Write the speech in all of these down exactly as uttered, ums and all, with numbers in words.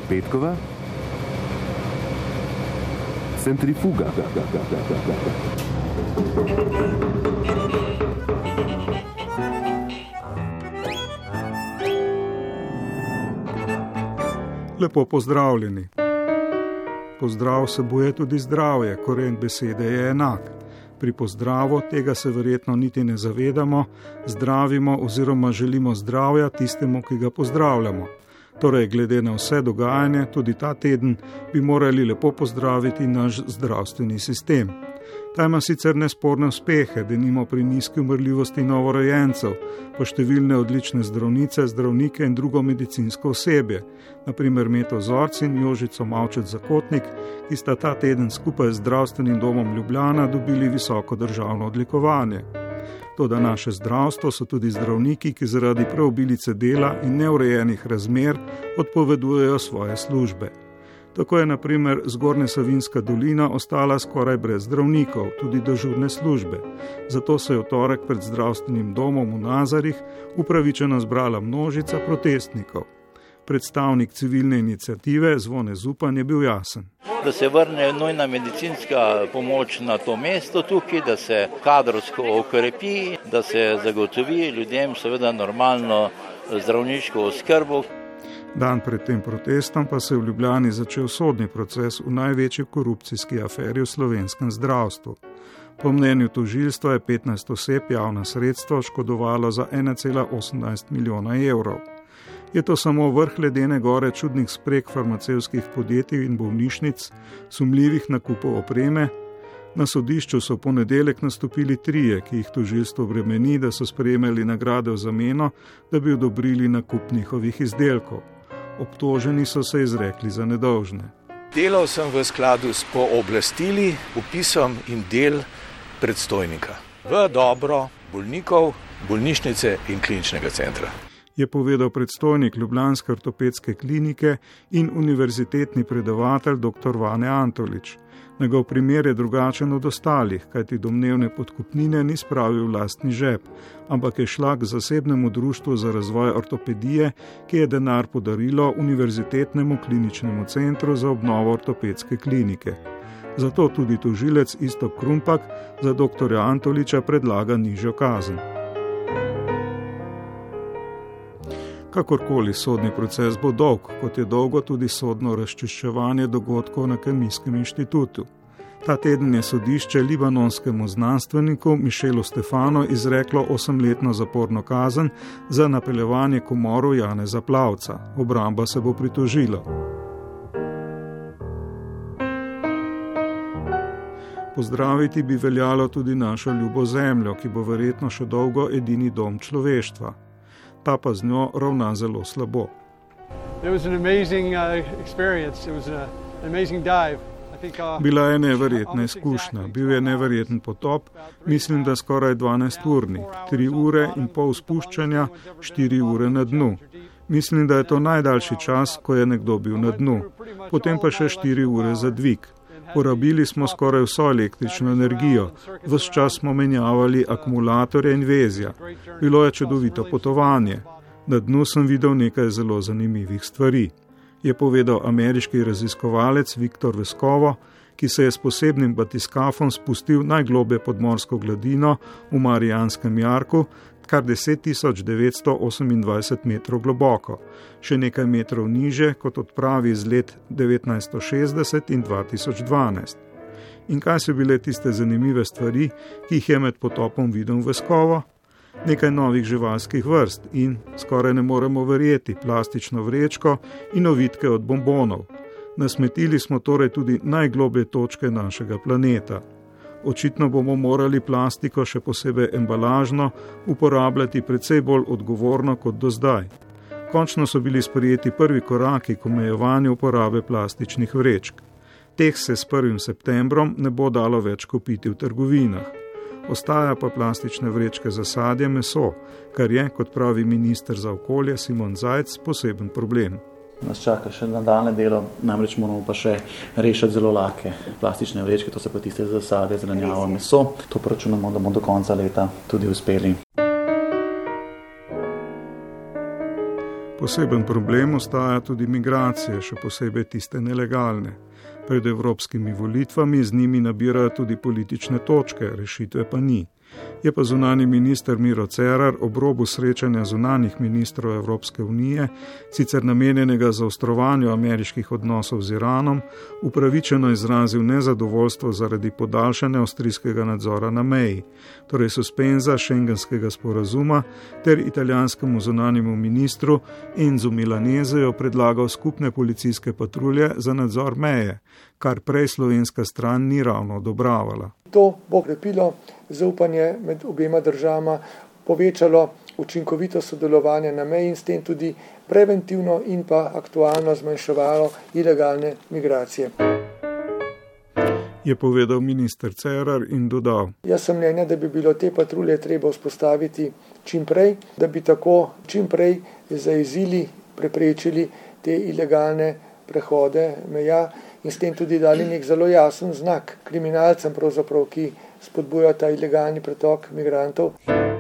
Petkova, centrifuga. Lepo pozdravljeni. Pozdrav vsebuje tudi zdravje, koren besede je enak. Pri pozdravu tega se verjetno niti ne zavedamo, zdravimo oziroma želimo zdravja tistemu, ki ga pozdravljamo. Torej, glede na vse dogajanje, tudi ta teden bi morali lepo pozdraviti naš zdravstveni sistem. Ta ima sicer nesporne uspehe, denimo pri nizki umrljivosti novorojencev, pa številne odlične zdravnice, zdravnike in drugo medicinsko osebje, naprimer Meto Zorc in Jožico Mavčec Zakotnik, ki sta ta teden skupaj z Zdravstvenim domom Ljubljana dobili visoko državno odlikovanje. Toda naše zdravstvo so tudi zdravniki, ki zaradi preobilice dela in neurejenih razmer odpovedujejo svoje službe. Tako je na primer Zgornja Savinjska dolina ostala skoraj brez zdravnikov, tudi dežurne službe. Zato se je v torek pred zdravstvenim domom v Nazarih upravičeno zbrala množica protestnikov. Predstavnik civilne iniciative Zvone Zupan je bil jasen. Da se vrne nujna medicinska pomoč na to mesto tukaj, da se kadrovsko okrepi, da se zagotovi ljudem seveda normalno zdravniško oskrbo. Dan pred tem protestom pa se je v Ljubljani začel sodni proces v največji korupcijski aferi v slovenskem zdravstvu. Po mnenju tožilstva je petnajst oseb javna sredstva oškodovalo za ena cela osemnajst milijona evrov. Je to samo vrh ledene gore čudnih spreg farmacevtskih podjetij in bolnišnic, sumljivih nakupov opreme. Na sodišču so v ponedeljek nastopili trije, ki jih tožilstvo bremeni, da so sprejemali nagrade v zameno, da bi odobrili nakup njihovih izdelkov. Obtoženi so se izrekli za nedolžne. Delal sem v skladu s pooblastili, opisom in del predstojnika v dobro bolnikov, bolnišnice in kliničnega centra, je povedal predstojnik Ljubljanske ortopedske klinike in univerzitetni predavatelj dr. Vane Antolič. Njegov primer je drugačen od ostalih, kajti domnevne podkupnine ni spravil v lastni žep, ampak je šla k zasebnemu društvu za razvoj ortopedije, ki je denar podarilo Univerzitetnemu kliničnemu centru za obnovo ortopedske klinike. Zato tudi tožilec Iztok Krumpak za doktorja Antoliča predlaga nižjo kazen. Kakorkoli sodni proces bo dolg, kot je dolgo tudi sodno razčiščevanje dogodkov na Kemijskem inštitutu. Ta teden je sodišče libanonskemu znanstveniku Mišelu Stefano izreklo osemletno zaporno kazen za napeljevanje k umoru Janeza Plavca. Obramba se bo pritožila. Pozdraviti bi veljalo tudi našo ljubo zemljo, ki bo verjetno še dolgo edini dom človeštva. Ta pa z njo ravna zelo slabo. Bila je neverjetna izkušnja, bil je neverjeten potop, mislim, da skoraj dvanajst urni, tri ure in pol spuščanja, štiri ure na dnu. Mislim, da je to najdaljši čas, ko je nekdo bil na dnu, potem pa še štiri ure za dvig. Porabili smo skoraj vso električno energijo, ves čas smo menjavali akumulatorje in vezja. Bilo je čudovito potovanje. Na dnu sem videl nekaj zelo zanimivih stvari, je povedal ameriški raziskovalec Viktor Veskovo, ki se je s posebnim batiskafom spustil najgloblje podmorsko gladino v Marijanskem jarku, kar deset tisoč devetsto osemindvajset metrov globoko, še nekaj metrov niže kot odpravi iz let devetnajststo šestdeset in dva tisoč dvanajst. In kaj so bile tiste zanimive stvari, ki jih je med potopom videl Veskovo? Nekaj novih živalskih vrst in, skoraj ne moremo verjeti, plastično vrečko in ovitke od bombonov. Nasmetili smo torej tudi najgloblje točke našega planeta. Očitno bomo morali plastiko, še posebej embalažno, uporabljati precej bolj odgovorno kot do zdaj. Končno so bili sprejeti prvi koraki k omejevanju uporabe plastičnih vrečk. Teh se s prvim septembrom ne bo dalo več kupiti v trgovinah. Ostaja pa plastične vrečke za sadje, meso, kar je, kot pravi minister za okolje Simon Zajc, poseben problem. Nas čaka še nadaljnje delo, namreč moramo pa še rešiti zelo lahke plastične vrečke, to so pa tiste za sadje, zelenjavo, meso. To pa računamo, da bomo do konca leta tudi uspeli. Poseben problem ostaja tudi migracije, še posebej tiste nelegalne. Pred evropskimi volitvami z njimi nabirajo tudi politične točke, rešitve pa ni. Je pa zunanji minister Miro Cerar ob robu srečanja zunanjih ministrov Evropske unije, sicer namenjenega zaostrovanju ameriških odnosov z Iranom, upravičeno izrazil nezadovoljstvo zaradi podaljšanja avstrijskega nadzora na meji, torej suspenza šengenskega sporazuma, ter italijanskemu zunanjemu ministru Enzu Milaneseju predlagal skupne policijske patrulje za nadzor meje, kar prej slovenska stran ni ravno odobravala. To bo krepilo zaupanje med obema državama, povečalo učinkovito sodelovanje na meji in s tem tudi preventivno in pa aktualno zmanjševalo ilegalne migracije. Je povedal minister Cerar in dodal. Jaz sem mnenja, da bi bilo te patrulje treba vzpostaviti čim prej, da bi tako čim prej zaezili, preprečili te ilegalne prehode meja in s tem tudi dali nek zelo jasen znak kriminalcem, pravzaprav, ki spodbujajo ta ilegalni pretok migrantov.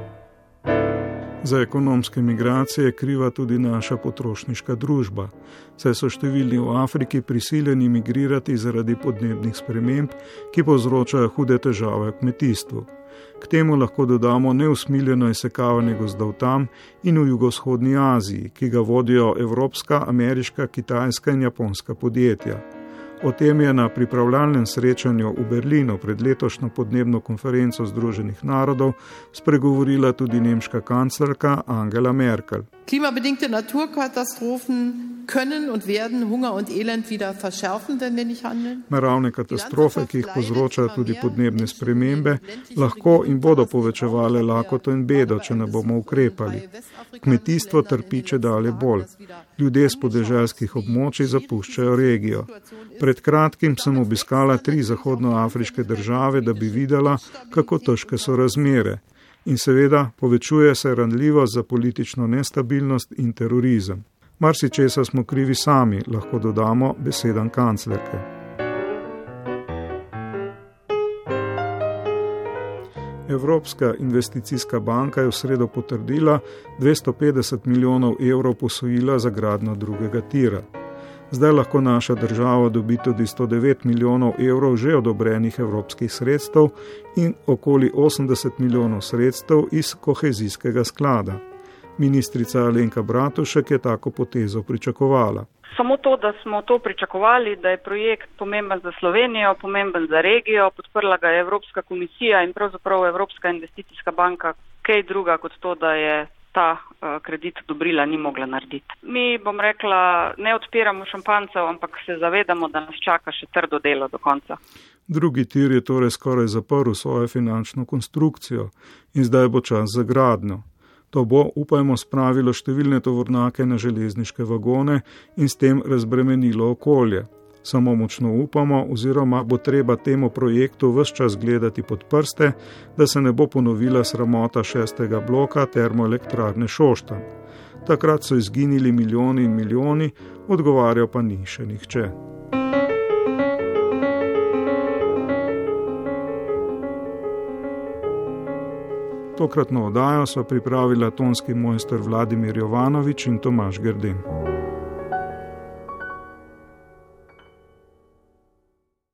Za ekonomske migracije je kriva tudi naša potrošniška družba, saj so številni v Afriki prisiljeni migrirati zaradi podnebnih sprememb, ki povzročajo hude težave v kmetijstvu. K temu lahko dodamo neusmiljeno izsekavanje gozdov tam in v jugovzhodni Aziji, ki ga vodijo evropska, ameriška, kitajska in japonska podjetja. O tem je na pripravljalnem srečanju v Berlinu pred letošnjo podnebno konferenco Združenih narodov spregovorila tudi nemška kanclerka Angela Merkel. Klimabedingte Naturkatastrophen können und werden Hunger und Elend wieder verschärfen, wenn wir nicht handeln. Naravne katastrofe, ki jih povzročajo tudi podnebne spremembe, lahko in bodo povečevale lakoto in bedo, če ne bomo ukrepali. Kmetijstvo trpi čedalje bolj. Ljudje s podeželskih območij zapuščajo regijo. Pred kratkim sem obiskala tri zahodnoafriške države, da bi videla, kako težke so razmere. In seveda povečuje se ranljivost za politično nestabilnost in terorizem. Marsičesa smo krivi sami, lahko dodamo besedam kanclerke. Evropska investicijska banka je v sredo potrdila dvesto petdeset milijonov evrov posojila za gradnjo drugega tira. Zdaj lahko naša država dobi tudi sto devet milijonov evrov že odobrenih evropskih sredstev in okoli osemdeset milijonov sredstev iz kohezijskega sklada. Ministrica Alenka Bratušek je tako potezo pričakovala. Samo to, da smo to pričakovali, da je projekt pomemben za Slovenijo, pomemben za regijo, podprla ga je Evropska komisija in pravzaprav Evropska investicijska banka, kaj druga kot to, da je ta kredit odobrila, ni mogla narediti. Mi, bom rekla, ne odpiramo šampancev, ampak se zavedamo, da nas čaka še trdo delo do konca. Drugi tir je torej skoraj zaprl svojo finančno konstrukcijo in zdaj bo čas za gradnjo. To bo, upajmo, spravilo številne tovornjake na železniške vagone in s tem razbremenilo okolje. Samo močno upamo, oziroma bo treba temu projektu ves čas gledati pod prste, da se ne bo ponovila sramota šestega bloka termoelektrarne Šoštanj. Takrat so izginili milijoni in milijoni, odgovarjal pa ni še nihče. Tokratno oddajo sva pripravila tonski mojster Vladimir Jovanovič in Tomaž Grden.